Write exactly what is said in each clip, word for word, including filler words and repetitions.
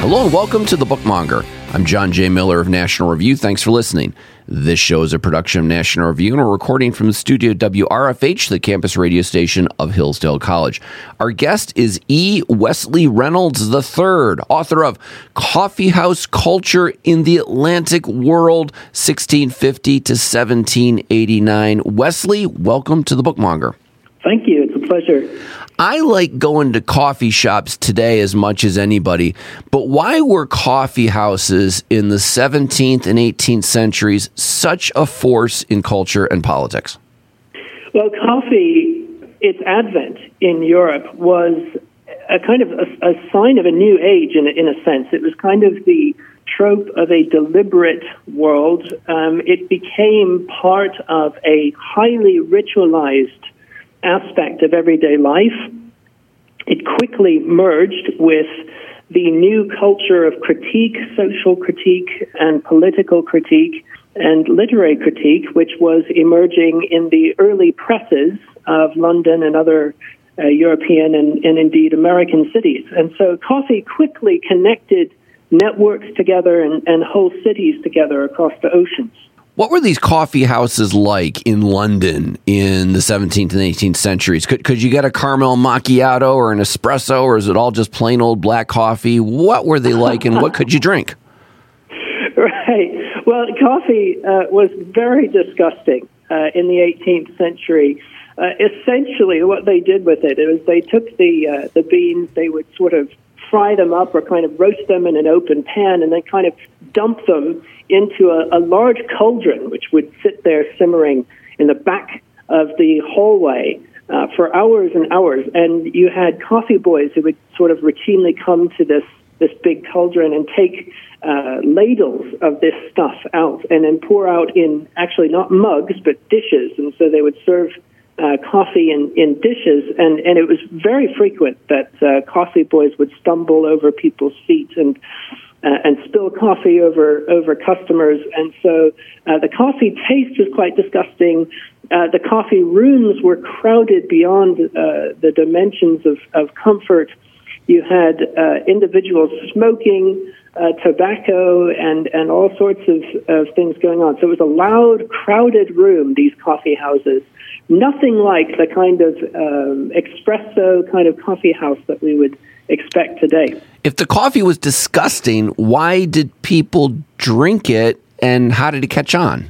Hello and welcome to The Bookmonger. I'm John J. Miller of National Review. Thanks for listening. This show is a production of National Review, and we're recording from the studio W R F H, the campus radio station of Hillsdale College. Our guest is E. Wesley Reynolds the third, author of Coffee House Culture in the Atlantic World, sixteen fifty to seventeen eighty-nine. Wesley, welcome to The Bookmonger. Thank you. It's a pleasure. I like going to coffee shops today as much as anybody, but why were coffee houses in the seventeenth and eighteenth centuries such a force in culture and politics? Well, coffee, its advent in Europe was a kind of a, a sign of a new age in, in a sense. It was kind of the trope of a deliberate world. Um, it became part of a highly ritualized aspect of everyday life. It quickly merged with the new culture of critique, social critique, and political critique, and literary critique, which was emerging in the early presses of London and other uh, European and, and indeed American cities. And so coffee quickly connected networks together and, and whole cities together across the oceans. What were these coffee houses like in London in the seventeenth and eighteenth centuries? Could could you get a caramel macchiato or an espresso, or is it all just plain old black coffee? What were they like, and what could you drink? Right. Well, coffee uh, was very disgusting uh, in the eighteenth century. Uh, essentially, what they did with it, it was they took the uh, the beans, they would sort of fry them up or kind of roast them in an open pan, and then kind of dump them into a, a large cauldron, which would sit there simmering in the back of the hallway uh, for hours and hours. And you had coffee boys who would sort of routinely come to this, this big cauldron and take uh, ladles of this stuff out and then pour out in actually not mugs, but dishes. And so they would serve uh, coffee in, in dishes. And, and it was very frequent that uh, coffee boys would stumble over people's feet and Uh, and spill coffee over, over customers. And so uh, the coffee taste was quite disgusting. Uh, the coffee rooms were crowded beyond uh, the dimensions of, of comfort. You had uh, individuals smoking uh, tobacco and, and all sorts of, of things going on. So it was a loud, crowded room, these coffee houses. Nothing like the kind of um, espresso kind of coffee house that we would expect today. If the coffee was disgusting, why did people drink it, and how did it catch on?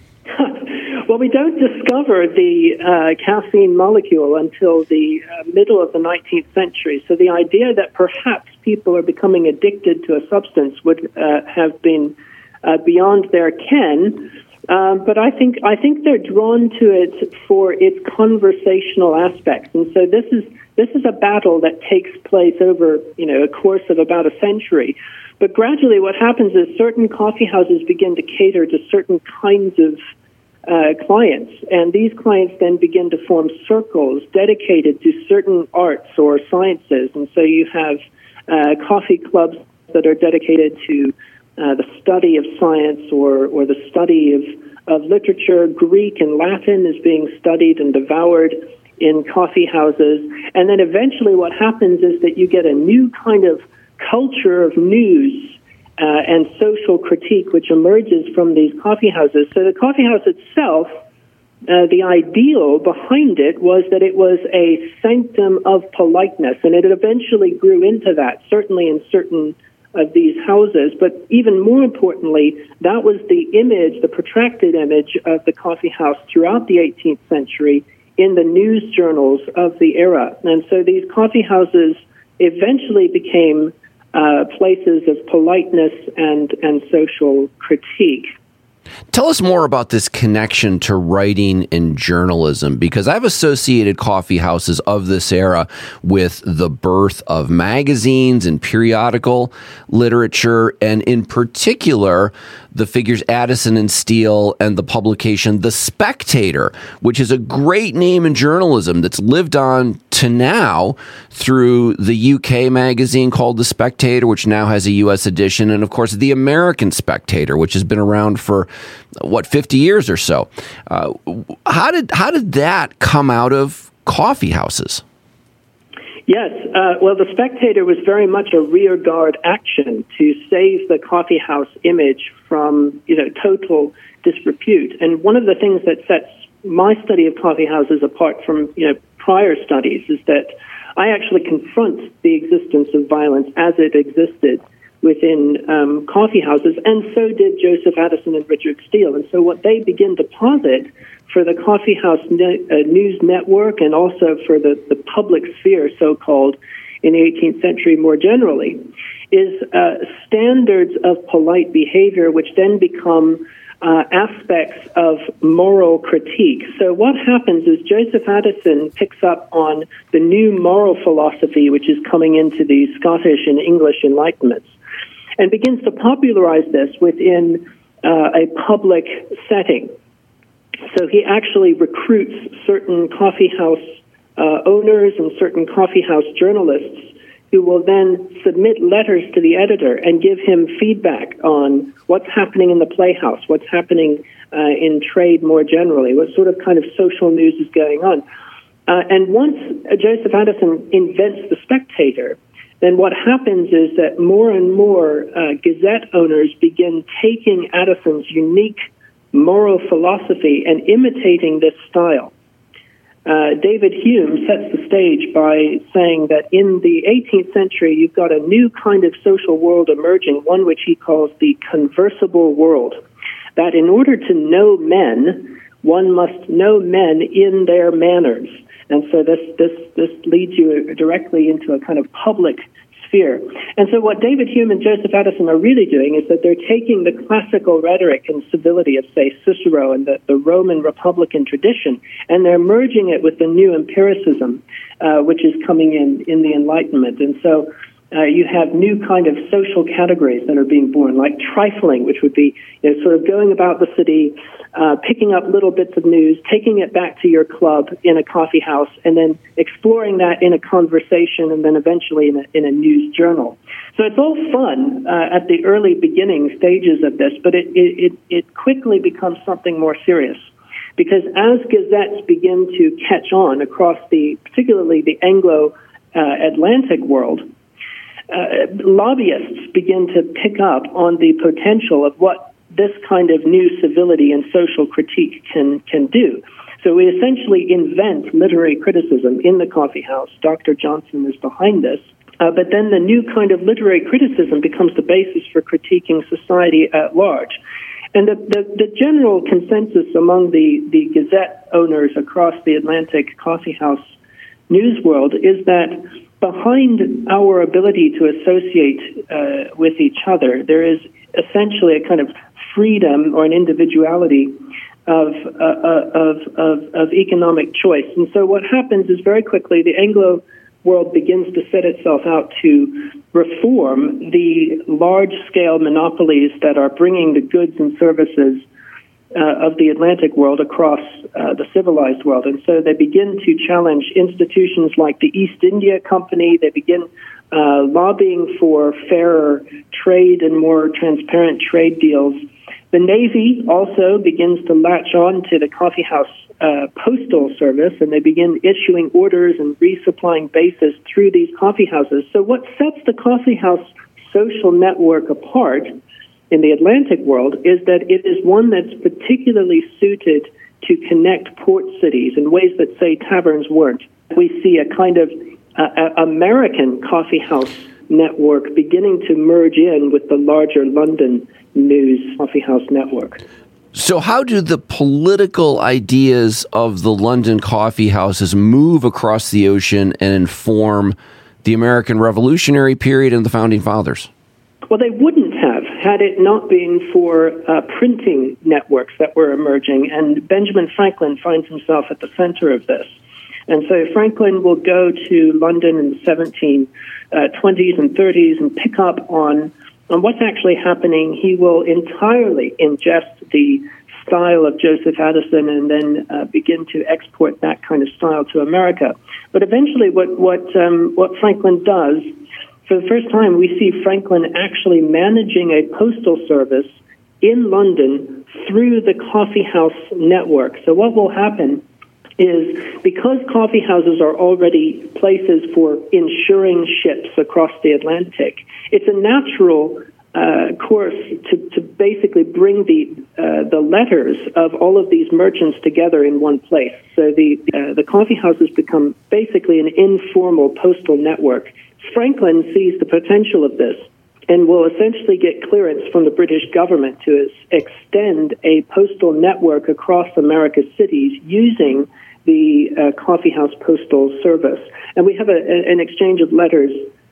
Well, we don't discover the uh, caffeine molecule until the uh, middle of the nineteenth century. So the idea that perhaps people are becoming addicted to a substance would uh, have been uh, beyond their ken. Um, but I think I think they're drawn to it for its conversational aspects, and so this is this is a battle that takes place over you know a course of about a century. But gradually, what happens is certain coffee houses begin to cater to certain kinds of uh, clients, and these clients then begin to form circles dedicated to certain arts or sciences, and so you have uh, coffee clubs that are dedicated to Uh, the study of science or, or the study of, of literature. Greek and Latin is being studied and devoured in coffee houses. And then eventually what happens is that you get a new kind of culture of news uh, and social critique which emerges from these coffee houses. So the coffee house itself, uh, the ideal behind it was that it was a sanctum of politeness, and it eventually grew into that, certainly in certain of these houses. But even more importantly, that was the image, the protracted image of the coffee house throughout the eighteenth century in the news journals of the era. And so these coffee houses eventually became uh, places of politeness and, and social critique. Tell us more about this connection to writing and journalism, because I've associated coffee houses of this era with the birth of magazines and periodical literature, and in particular, the figures Addison and Steele and the publication The Spectator, which is a great name in journalism that's lived on to now through the U K magazine called The Spectator, which now has a U S edition, and of course the American Spectator, which has been around for what fifty years or so. Uh, how did how did that come out of coffee houses? Yes. Uh, well, The Spectator was very much a rearguard action to save the coffee house image from, you know, total disrepute. And one of the things that sets my study of coffee houses apart from, you know, prior studies is that I actually confront the existence of violence as it existed within um, coffee houses, and so did Joseph Addison and Richard Steele. And so what they begin to posit for the coffee house ne- uh, news network and also for the, the public sphere, so-called, in the eighteenth century more generally, is uh, standards of polite behavior which then become uh, aspects of moral critique. So what happens is Joseph Addison picks up on the new moral philosophy which is coming into the Scottish and English Enlightenments, and begins to popularize this within uh, a public setting. So he actually recruits certain coffee house uh, owners and certain coffee house journalists who will then submit letters to the editor and give him feedback on what's happening in the playhouse, what's happening uh, in trade more generally, what sort of kind of social news is going on. Uh, and once uh, Joseph Addison invents the Spectator, then what happens is that more and more uh, Gazette owners begin taking Addison's unique moral philosophy and imitating this style. Uh, David Hume sets the stage by saying that in the eighteenth century, you've got a new kind of social world emerging, one which he calls the conversible world, that in order to know men, one must know men in their manners. And so this, this, this leads you directly into a kind of public sphere. And so what David Hume and Joseph Addison are really doing is that they're taking the classical rhetoric and civility of, say, Cicero and the, the Roman Republican tradition, and they're merging it with the new empiricism, uh, which is coming in in the Enlightenment. And so uh, you have new kind of social categories that are being born, like trifling, which would be, you know, sort of going about the city, Uh, picking up little bits of news, taking it back to your club in a coffee house, and then exploring that in a conversation, and then eventually in a, in a news journal. So it's all fun uh, at the early beginning stages of this, but it, it, it quickly becomes something more serious. Because as gazettes begin to catch on across the, particularly the Anglo-Atlantic uh, world, uh, lobbyists begin to pick up on the potential of what this kind of new civility and social critique can, can do. So we essentially invent literary criticism in the coffee house. Doctor Johnson is behind this. Uh, but then the new kind of literary criticism becomes the basis for critiquing society at large. And the, the, the general consensus among the, the Gazette owners across the Atlantic coffee house news world is that behind our ability to associate uh, with each other, there is essentially a kind of freedom or an individuality of, uh, of, of, of economic choice. And so what happens is very quickly the Anglo world begins to set itself out to reform the large-scale monopolies that are bringing the goods and services uh, of the Atlantic world across uh, the civilized world. And so they begin to challenge institutions like the East India Company. They begin uh, lobbying for fairer trade and more transparent trade deals. The Navy also begins to latch on to the coffee house uh, postal service, and they begin issuing orders and resupplying bases through these coffee houses. So what sets the coffee house social network apart in the Atlantic world is that it is one that's particularly suited to connect port cities in ways that, say, taverns weren't. We see a kind of uh, American coffee house network beginning to merge in with the larger London news coffee house network. So how do the political ideas of the London coffee houses move across the ocean and inform the American Revolutionary period and the Founding Fathers? Well, they wouldn't have had it not been for uh, printing networks that were emerging, and Benjamin Franklin finds himself at the center of this. And so Franklin will go to London in the seventeen twenties and thirties and pick up on, on what's actually happening. He will entirely ingest the style of Joseph Addison and then uh, begin to export that kind of style to America. But eventually what, what, um, what Franklin does, for the first time, we see Franklin actually managing a postal service in London through the coffee house network. So what will happen is because coffee houses are already places for insuring ships across the Atlantic, it's a natural uh, course to, to basically bring the uh, the letters of all of these merchants together in one place. So the uh, the coffee houses become basically an informal postal network. Franklin sees the potential of this and will essentially get clearance from the British government to extend a postal network across America's cities using the uh, coffeehouse postal service. And we have a, a, an exchange of letters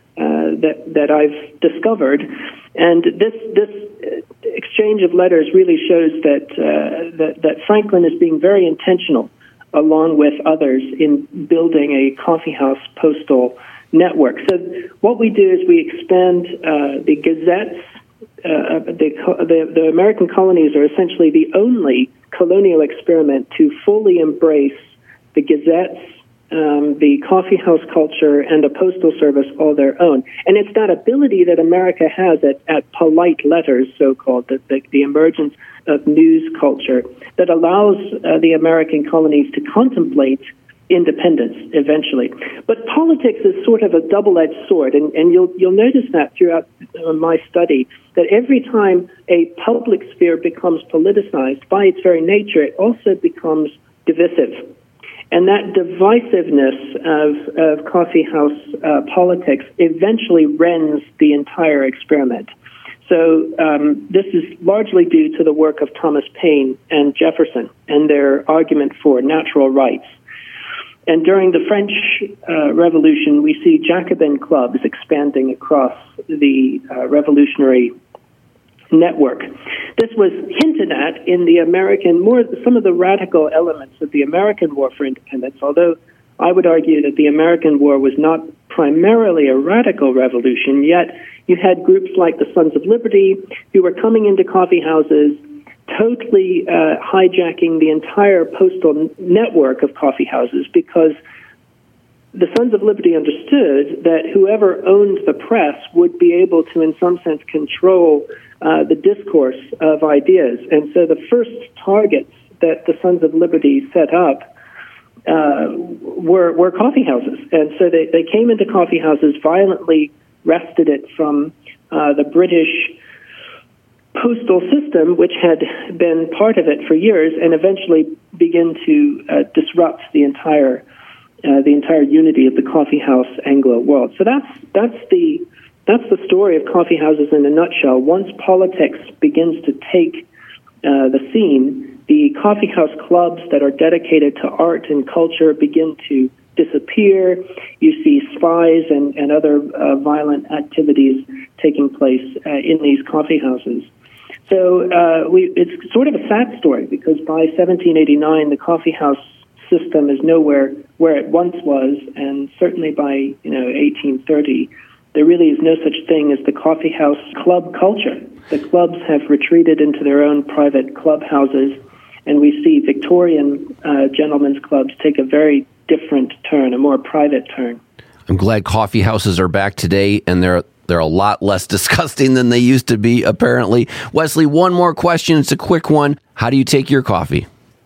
uh, that that I've discovered, and this this exchange of letters really shows that uh, that, that Franklin is being very intentional, along with others, in building a coffeehouse postal network. So what we do is we expand uh, the gazettes. Uh, the, the the American colonies are essentially the only colonial experiment to fully embrace the gazettes, um, the coffeehouse culture, and the postal service all their own. And it's that ability that America has at, at polite letters, so-called, the, the, the emergence of news culture, that allows uh, the American colonies to contemplate independence eventually. But politics is sort of a double-edged sword, and, and you'll you'll notice that throughout uh, my study, that every time a public sphere becomes politicized, by its very nature, it also becomes divisive. And that divisiveness of, of coffeehouse uh, politics eventually rends the entire experiment. So um, this is largely due to the work of Thomas Paine and Jefferson and their argument for natural rights. And during the French uh, Revolution, we see Jacobin clubs expanding across the uh, revolutionary network. This was hinted at in the American, more some of the radical elements of the American War for Independence, although I would argue that the American War was not primarily a radical revolution, yet you had groups like the Sons of Liberty who were coming into coffee houses, totally uh, hijacking the entire postal network of coffee houses, because the Sons of Liberty understood that whoever owned the press would be able to, in some sense, control uh, the discourse of ideas. And so the first targets that the Sons of Liberty set up uh, were, were coffee houses. And so they, they came into coffee houses, violently wrested it from uh, the British postal system, which had been part of it for years, and eventually begin to uh, disrupt the entire uh, the entire unity of the coffeehouse Anglo world. So that's that's the that's the story of coffee houses in a nutshell. Once politics begins to take uh, the scene, the coffeehouse clubs that are dedicated to art and culture begin to disappear. You see spies and, and other uh, violent activities taking place uh, in these coffee houses. So uh, we, it's sort of a sad story, because by seventeen eighty-nine, the coffeehouse system is nowhere where it once was, and certainly by you know eighteen thirty, there really is no such thing as the coffeehouse club culture. The clubs have retreated into their own private clubhouses, and we see Victorian uh, gentlemen's clubs take a very different turn, a more private turn. I'm glad coffee houses are back today, and they're they're a lot less disgusting than they used to be, apparently. Wesley, one more question. It's a quick one. How do you take your coffee?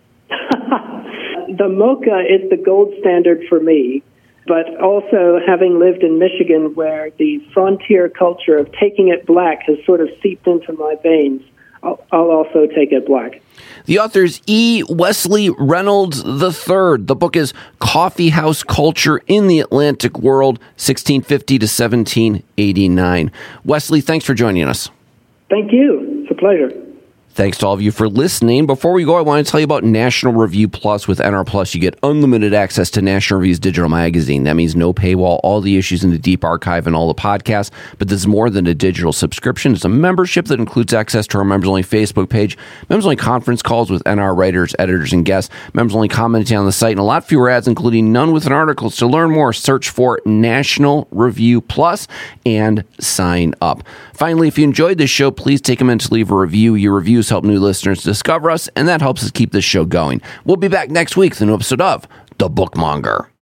The mocha is the gold standard for me, but also having lived in Michigan, where the frontier culture of taking it black has sort of seeped into my veins, I'll, I'll also take it black. The author is E. Wesley Reynolds the third. The book is Coffee House Culture in the Atlantic World, sixteen fifty to seventeen eighty-nine. Wesley, thanks for joining us. Thank you. It's a pleasure. Thanks to all of you for listening. Before we go, I want to tell you about National Review Plus. With N R Plus, you get unlimited access to National Review's digital magazine. That means no paywall, all the issues in the deep archive, and all the podcasts. But this is more than a digital subscription. It's a membership that includes access to our members-only Facebook page, members-only conference calls with N R writers, editors, and guests, members-only commenting on the site, and a lot fewer ads, including none with an articles. To learn more, search for National Review Plus and sign up. Finally, if you enjoyed this show, please take a minute to leave a review. Your reviews help new listeners discover us, and that helps us keep this show going. We'll be back next week with a new episode of The Bookmonger.